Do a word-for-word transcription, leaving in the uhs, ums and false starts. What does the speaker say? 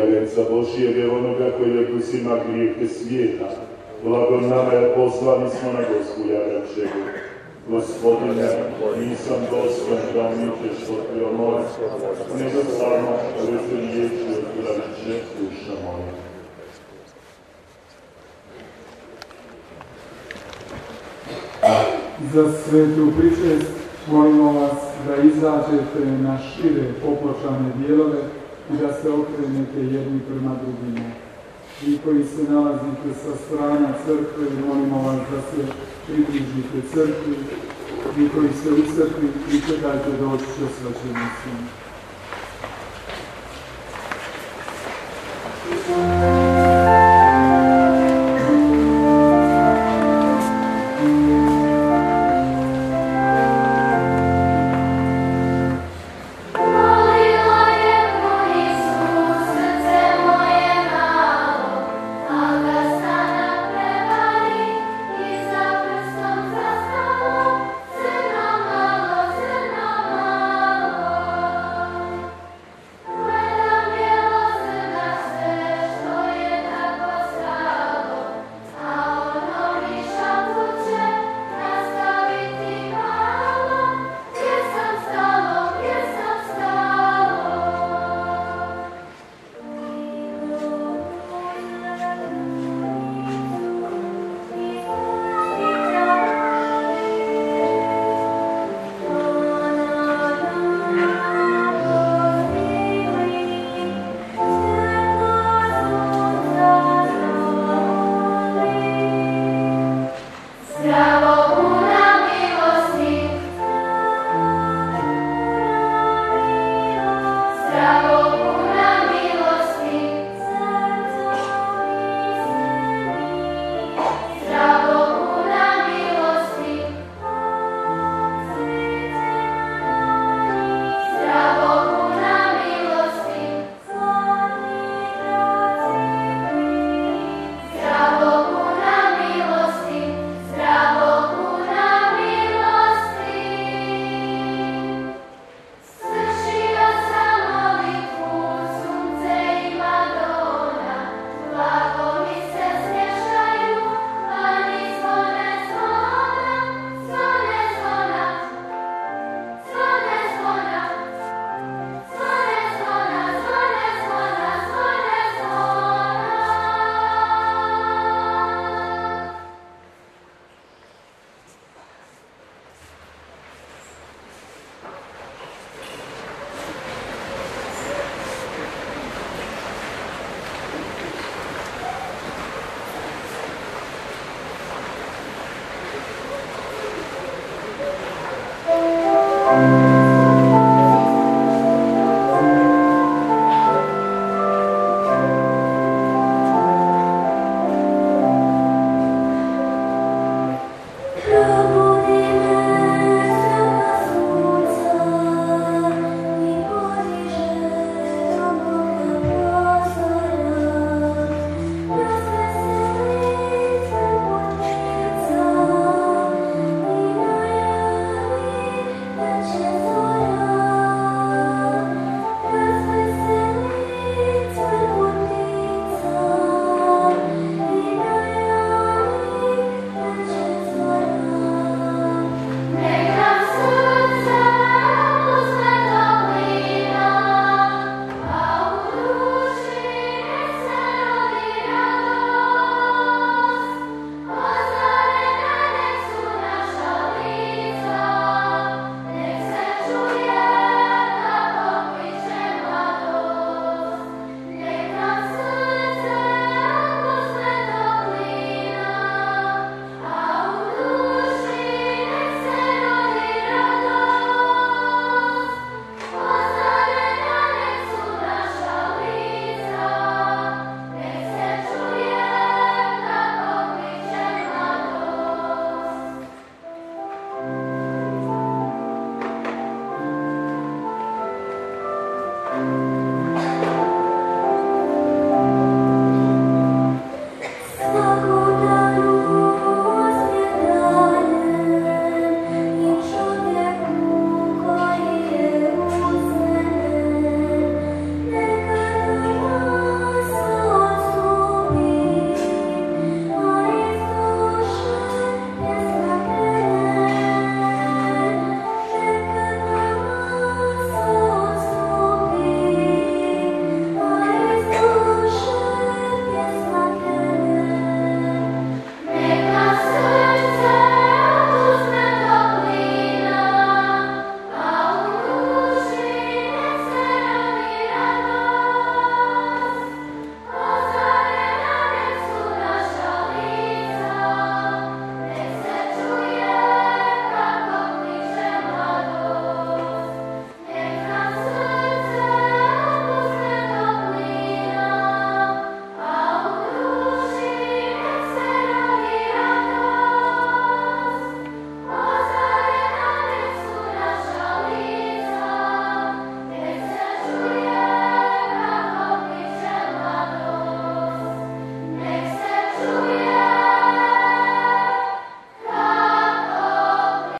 novorođenca Božijeg, onoga koji oduzima grijehe svijeta. Blagom nama je poslani smo na Gospuja rečegu. Gospodine, nisam dostojan da mi ćeš otkrio moje, nego samo reći riječi ozdravit će duša moja. Za svetu pričest molimo vas da izađete na šire popločane dijelove i da se okrenete jedni prema drugima. Vi koji se nalazite sa strana crkve, molimo vas da se približite crkvi. Vi koji ste u crkvi, pričekajte doći će svećenici. Love.